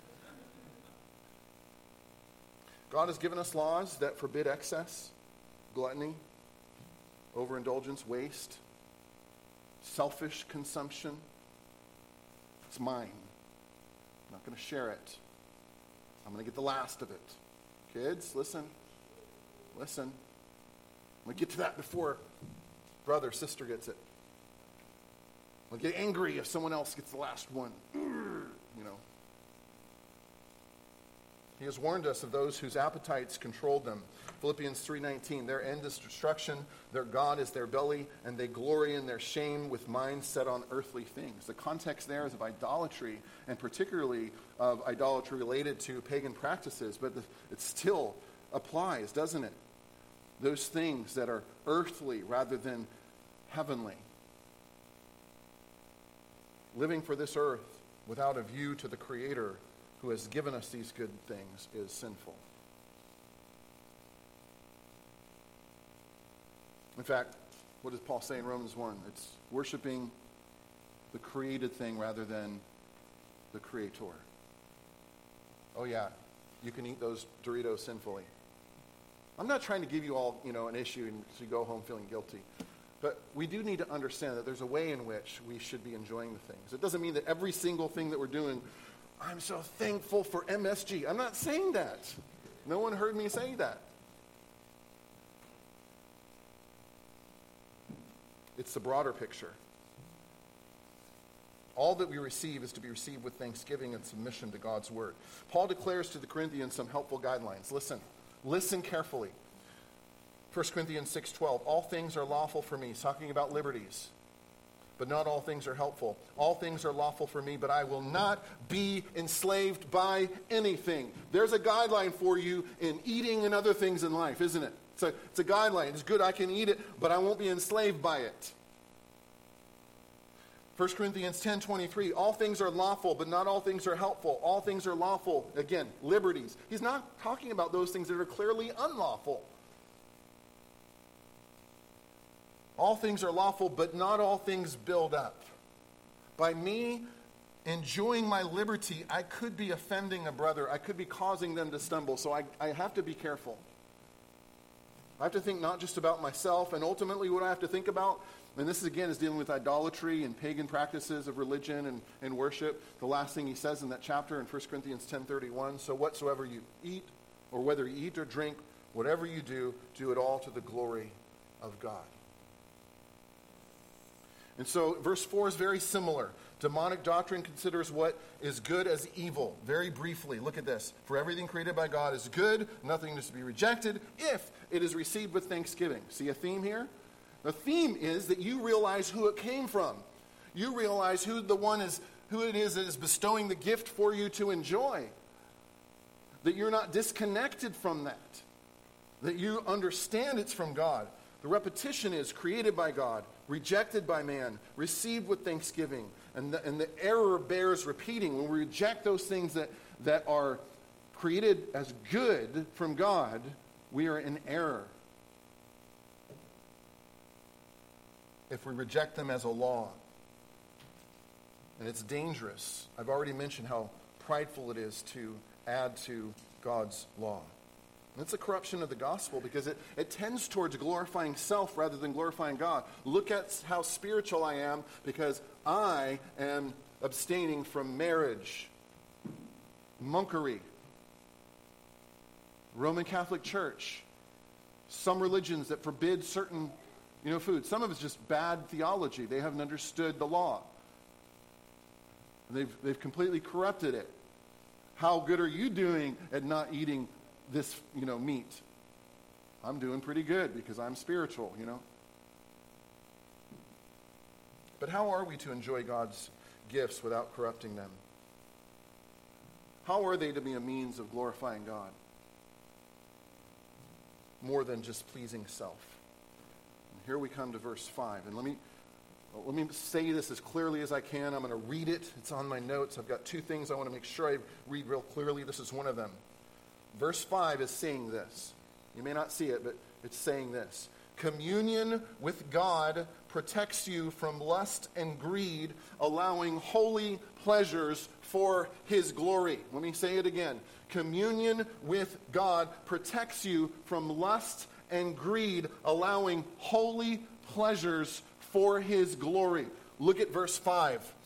God has given us laws that forbid excess, gluttony, overindulgence, waste, selfish consumption. It's mine. I'm not going to share it. I'm going to get the last of it. Kids, listen. Listen. I'm going to get to that before brother, sister gets it. I'll get angry if someone else gets the last one. You know. He has warned us of those whose appetites controlled them. Philippians 3:19, their end is destruction, their God is their belly, and they glory in their shame with minds set on earthly things. The context there is of idolatry, and particularly of idolatry related to pagan practices, but it still applies, doesn't it? Those things that are earthly rather than heavenly. Living for this earth without a view to the Creator who has given us these good things is sinful. In fact, what does Paul say in Romans 1? It's worshiping the created thing rather than the Creator. Oh yeah, you can eat those Doritos sinfully. I'm not trying to give you all, an issue and so you go home feeling guilty. But we do need to understand that there's a way in which we should be enjoying the things. It doesn't mean that every single thing that we're doing, I'm so thankful for MSG. I'm not saying that. No one heard me say that. It's the broader picture. All that we receive is to be received with thanksgiving and submission to God's word. Paul declares to the Corinthians some helpful guidelines. Listen carefully. 1 Corinthians 6:12, all things are lawful for me. He's talking about liberties. But not all things are helpful. All things are lawful for me, but I will not be enslaved by anything. There's a guideline for you in eating and other things in life, isn't it? It's a guideline. It's good, I can eat it, but I won't be enslaved by it. 1 Corinthians 10:23, all things are lawful, but not all things are helpful. All things are lawful. Again, liberties. He's not talking about those things that are clearly unlawful. All things are lawful, but not all things build up. By me enjoying my liberty, I could be offending a brother. I could be causing them to stumble. So I have to be careful. I have to think not just about myself, and ultimately what I have to think about, and this again is dealing with idolatry and pagan practices of religion and worship. The last thing he says in that chapter in 1 Corinthians 10:31, so whatsoever you eat, or whether you eat or drink, whatever you do, do it all to the glory of God. And so verse 4 is very similar. Demonic doctrine considers what is good as evil. Very briefly, look at this. For everything created by God is good, nothing is to be rejected, if it is received with thanksgiving. See a theme here? The theme is that you realize who it came from. You realize who it is that is bestowing the gift for you to enjoy. That you're not disconnected from that. That you understand it's from God. The repetition is created by God, rejected by man, received with thanksgiving. And the error bears repeating. When we reject those things that are created as good from God, we are in error. If we reject them as a law. And it's dangerous. I've already mentioned how prideful it is to add to God's law. And it's a corruption of the gospel because it tends towards glorifying self rather than glorifying God. Look at how spiritual I am because I am abstaining from marriage, monkery, Roman Catholic Church, some religions that forbid certain food. Some of it's just bad theology. They haven't understood the law. They've completely corrupted it. How good are you doing at not eating this, meat? I'm doing pretty good because I'm spiritual, But how are we to enjoy God's gifts without corrupting them? How are they to be a means of glorifying God? More than just pleasing self. And here we come to verse 5. And let me say this as clearly as I can. I'm going to read it. It's on my notes. I've got two things I want to make sure I read real clearly. This is one of them. Verse 5 is saying this. You may not see it, but it's saying this. Communion with God protects you from lust and greed, allowing holy pleasures for His glory. Let me say it again. Communion with God protects you from lust and greed, allowing holy pleasures for His glory. Look at verse 5.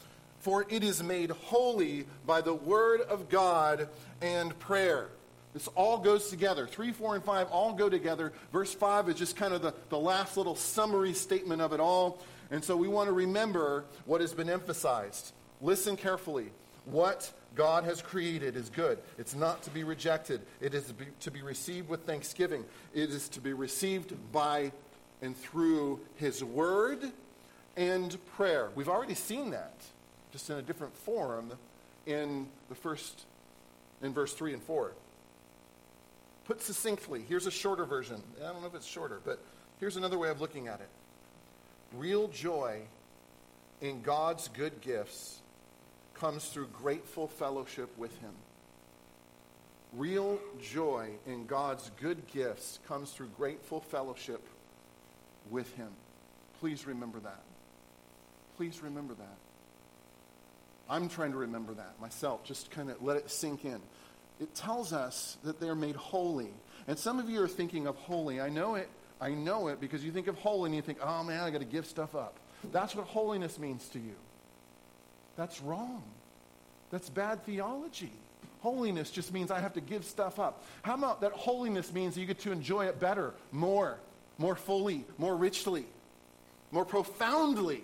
for it is made holy by the word of God and prayer. This all goes together. 3, 4, and 5 all go together. Verse 5 is just kind of the last little summary statement of it all. And so we want to remember what has been emphasized. Listen carefully. What God has created is good. It's not to be rejected. It is to be received with thanksgiving. It is to be received by and through his word and prayer. We've already seen that, just in a different form in verse 3 and 4. Put succinctly, here's a shorter version. I don't know if it's shorter, but here's another way of looking at it. Real joy in God's good gifts comes through grateful fellowship with him. Real joy in God's good gifts comes through grateful fellowship with him. Please remember that. Please remember that. I'm trying to remember that myself. Just kind of let it sink in. It tells us that they're made holy. And some of you are thinking of holy. I know it because you think of holy and you think, oh man, I got to give stuff up. That's what holiness means to you. That's wrong. That's bad theology. Holiness just means I have to give stuff up. How about that holiness means that you get to enjoy it better, more fully, more richly, more profoundly?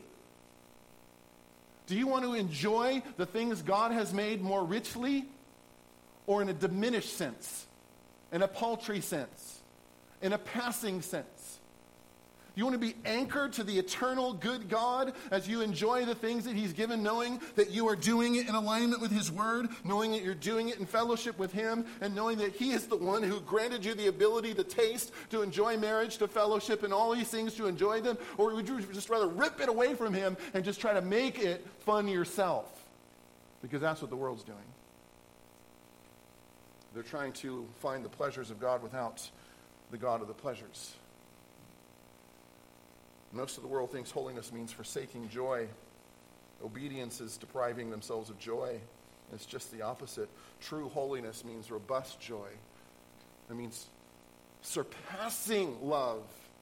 Do you want to enjoy the things God has made more richly, or in a diminished sense, in a paltry sense, in a passing sense? You want to be anchored to the eternal good God as you enjoy the things that he's given, knowing that you are doing it in alignment with his word, knowing that you're doing it in fellowship with him, and knowing that he is the one who granted you the ability to taste, to enjoy marriage, to fellowship, and all these things, to enjoy them? Or would you just rather rip it away from him and just try to make it fun yourself? Because that's what the world's doing. They're trying to find the pleasures of God without the God of the pleasures. Most of the world thinks holiness means forsaking joy. Obedience is depriving themselves of joy. It's just the opposite. True holiness means robust joy. It means surpassing love.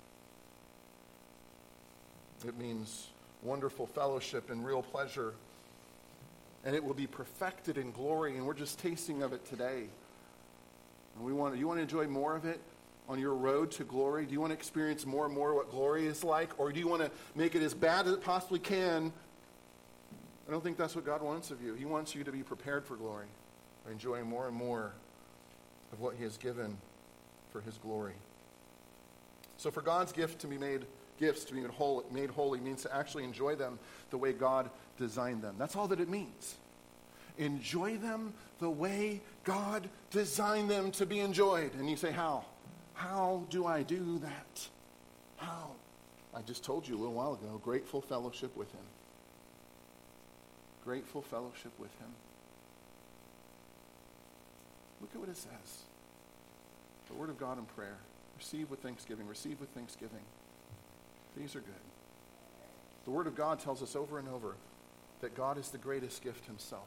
It means wonderful fellowship and real pleasure. And it will be perfected in glory, and we're just tasting of it today. And you want to enjoy more of it on your road to glory? Do you want to experience more and more what glory is like? Or do you want to make it as bad as it possibly can? I don't think that's what God wants of you. He wants you to be prepared for glory by enjoying more and more of what he has given for his glory. So for God's gifts to be made holy means to actually enjoy them the way God designed them. That's all that it means. Enjoy them the way God designed them to be enjoyed. And you say, how? How do I do that? How? I just told you a little while ago, grateful fellowship with him. Grateful fellowship with him. Look at what it says. The word of God in prayer. Receive with thanksgiving. Receive with thanksgiving. These are good. The word of God tells us over and over that God is the greatest gift himself.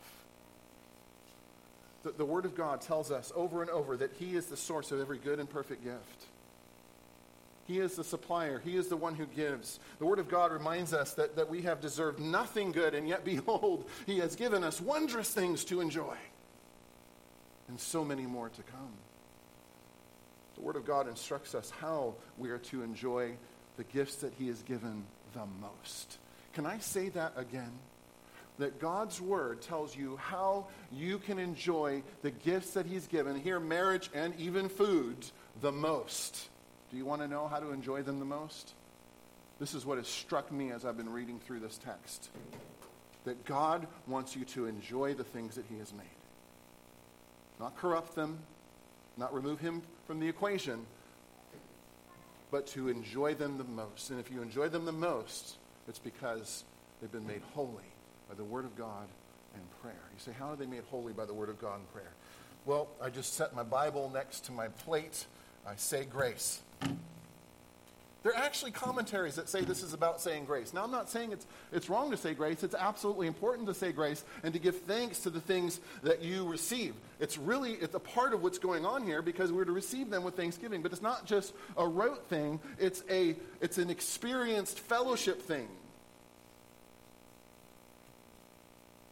The word of God tells us over and over that he is the source of every good and perfect gift. He is the supplier. He is the one who gives. The word of God reminds us that we have deserved nothing good, and yet behold, he has given us wondrous things to enjoy, and so many more to come. The word of God instructs us how we are to enjoy the gifts that he has given the most. Can I say that again? That God's word tells you how you can enjoy the gifts that he's given, here marriage and even food, the most. Do you want to know how to enjoy them the most? This is what has struck me as I've been reading through this text. That God wants you to enjoy the things that he has made. Not corrupt them, not remove him from the equation, but to enjoy them the most. And if you enjoy them the most, it's because they've been made holy by the word of God and prayer. You say, how are they made holy by the word of God and prayer? Well, I just set my Bible next to my plate. I say grace. There are actually commentaries that say this is about saying grace. Now, I'm not saying it's wrong to say grace. It's absolutely important to say grace and to give thanks to the things that you receive. It's a part of what's going on here because we're to receive them with thanksgiving. But it's not just a rote thing. It's an experienced fellowship thing.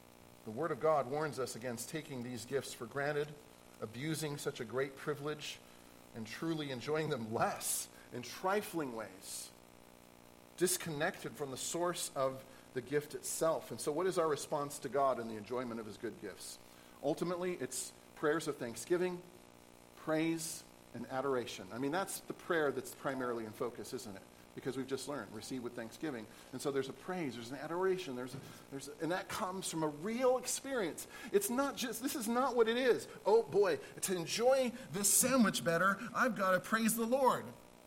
The Word of God warns us against taking these gifts for granted, abusing such a great privilege, and truly enjoying them less in trifling ways, disconnected from the source of the gift itself. And so what is our response to God in the enjoyment of his good gifts? Ultimately, it's prayers of thanksgiving, praise, and adoration. I mean, that's the prayer that's primarily in focus, isn't it? Because we've just learned, receive with thanksgiving. And so there's a praise, there's an adoration, and that comes from a real experience. It's not just, this is not what it is. Oh boy, to enjoy this sandwich better, I've got to praise the Lord.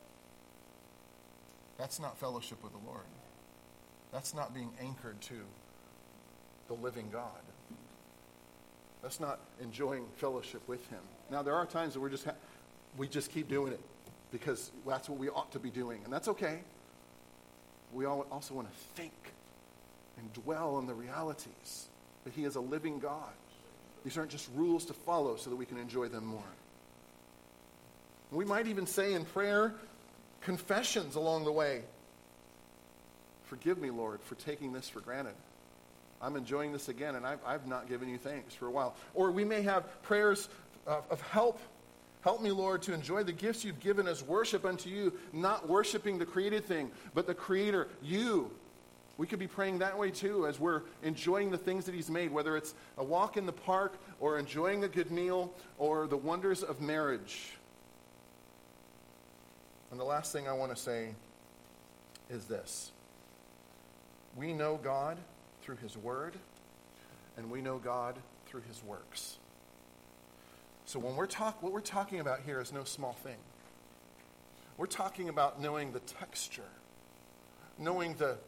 That's not fellowship with the Lord. That's not being anchored to the living God. That's not enjoying fellowship with him. Now, there are times that we just keep doing it because that's what we ought to be doing, and that's okay. We also want to think and dwell on the realities that he is a living God. These aren't just rules to follow so that we can enjoy them more. We might even say in prayer, confessions along the way. Forgive me, Lord, for taking this for granted. I'm enjoying this again, and I've not given you thanks for a while. Or we may have prayers of help. Help me, Lord, to enjoy the gifts you've given as worship unto you, not worshiping the created thing, but the Creator, you. We could be praying that way too as we're enjoying the things that he's made, whether it's a walk in the park or enjoying a good meal or the wonders of marriage. And the last thing I want to say is this. We know God through his word, and we know God through his works. So when what we're talking about here is no small thing. We're talking about knowing the texture, knowing the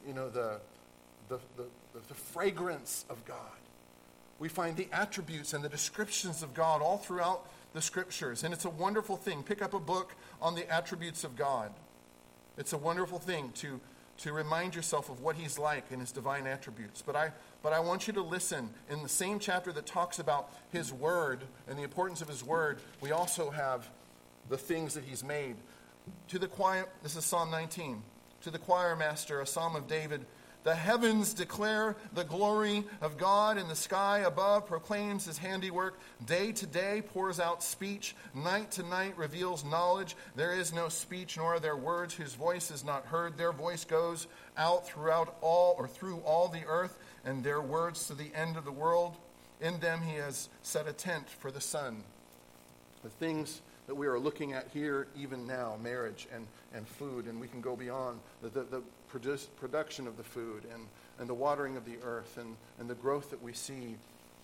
fragrance of God. We find the attributes and the descriptions of God all throughout the scriptures, and it's a wonderful thing. Pick up a book on the attributes of God. It's a wonderful thing to remind yourself of what he's like and his divine attributes. But I want you to listen. In the same chapter that talks about his word and the importance of his word, we also have the things that he's made. To the choir, this is Psalm 19. To the choir master, a psalm of David, the heavens declare the glory of God, and the sky above proclaims his handiwork. Day to day pours out speech. Night to night reveals knowledge. There is no speech, nor are there words whose voice is not heard. Their voice goes out through all the earth, and their words to the end of the world. In them he has set a tent for the sun. The things that we are looking at here even now, marriage and food, and we can go beyond the production of the food and the watering of the earth and the growth that we see.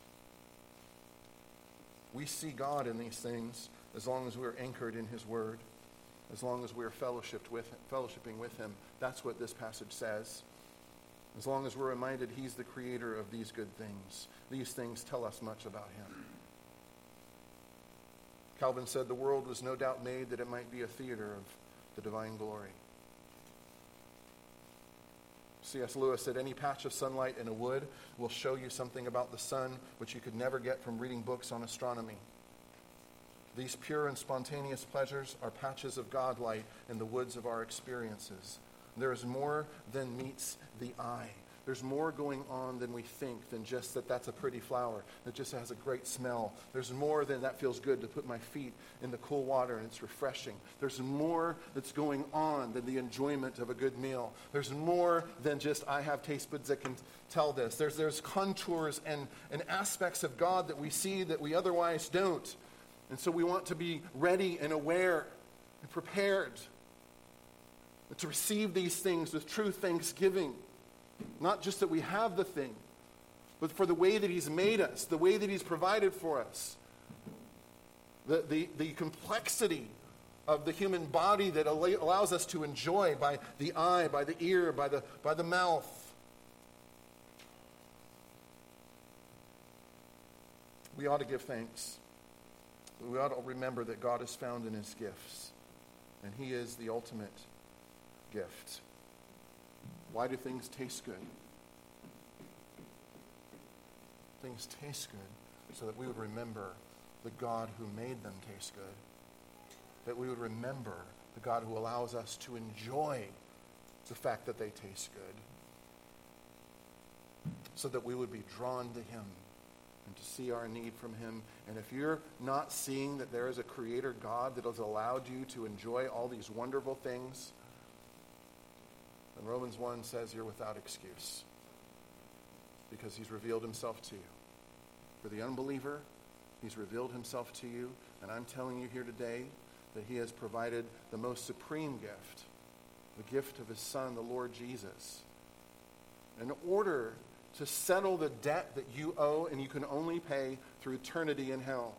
We see God in these things as long as we're anchored in his word, as long as we're fellowshipping with him. That's what this passage says. As long as we're reminded he's the creator of these good things. These things tell us much about him. Calvin said the world was no doubt made that it might be a theater of the divine glory. C.S. Lewis said any patch of sunlight in a wood will show you something about the sun which you could never get from reading books on astronomy. These pure and spontaneous pleasures are patches of God light in the woods of our experiences. There is more than meets the eye. There's more going on than we think than just that's a pretty flower that just has a great smell. There's more than that feels good to put my feet in the cool water and it's refreshing. There's more that's going on than the enjoyment of a good meal. There's more than just I have taste buds that can tell this. There's contours and aspects of God that we see that we otherwise don't. And so we want to be ready and aware and prepared to receive these things with true thanksgiving. Not just that we have the thing, but for the way that he's made us, the way that he's provided for us. The complexity of the human body that allows us to enjoy by the eye, by the ear, by the mouth. We ought to give thanks. We ought to remember that God is found in his gifts, and he is the ultimate gift. Why do things taste good? Things taste good so that we would remember the God who made them taste good. That we would remember the God who allows us to enjoy the fact that they taste good. so that we would be drawn to him and to see our need from him. And if you're not seeing that there is a creator God that has allowed you to enjoy all these wonderful things, then Romans 1 says you're without excuse, because he's revealed himself to you. For the unbeliever, he's revealed himself to you, and I'm telling you here today that he has provided the most supreme gift, the gift of his Son, the Lord Jesus, in order to settle the debt that you owe and you can only pay through eternity in hell.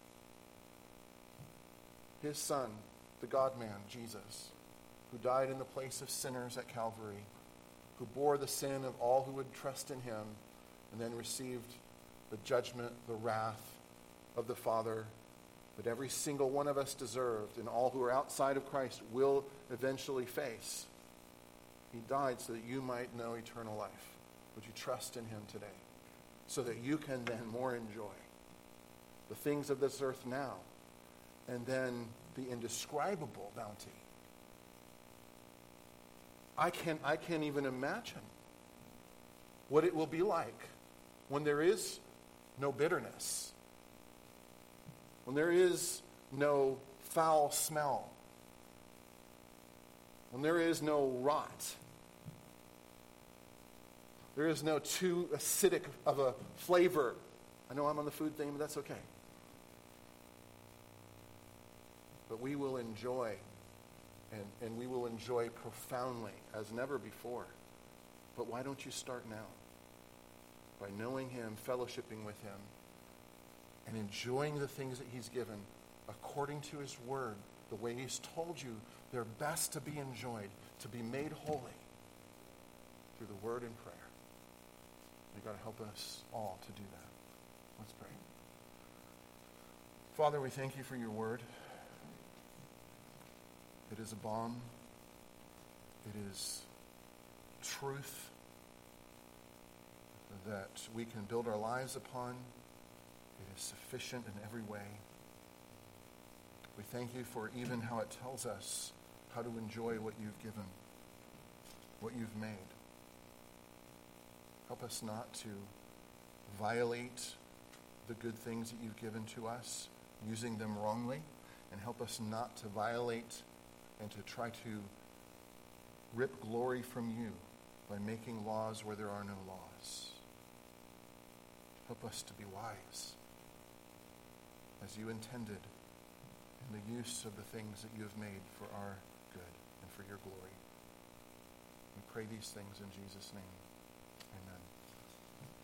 His Son, the God-man, Jesus, who died in the place of sinners at Calvary, who bore the sin of all who would trust in him, and then received the judgment, the wrath of the Father that every single one of us deserved, and all who are outside of Christ will eventually face. He died so that you might know eternal life. Would you trust in him today, so that you can then more enjoy the things of this earth now, and then the indescribable bounty? I can't even imagine what it will be like when there is no bitterness, when there is no foul smell, when there is no rot, there is no too acidic of a flavor. I know I'm on the food thing, but that's okay. But we will enjoy, and we will enjoy profoundly as never before. But why don't you start now? By knowing him, fellowshipping with him, and enjoying the things that he's given according to his word, the way he's told you they're best to be enjoyed, to be made holy through the word and prayer. May God help us all to do that. Let's pray. Father, we thank you for your word. It is a balm. It is truth that we can build our lives upon. It is sufficient in every way. We thank you for even how it tells us how to enjoy what you've given, what you've made. Help us not to violate the good things that you've given to us, using them wrongly, and help us not to violate and to try to rip glory from you by making laws where there are no laws. Help us to be wise as you intended in the use of the things that you have made for our good and for your glory. We pray these things in Jesus' name.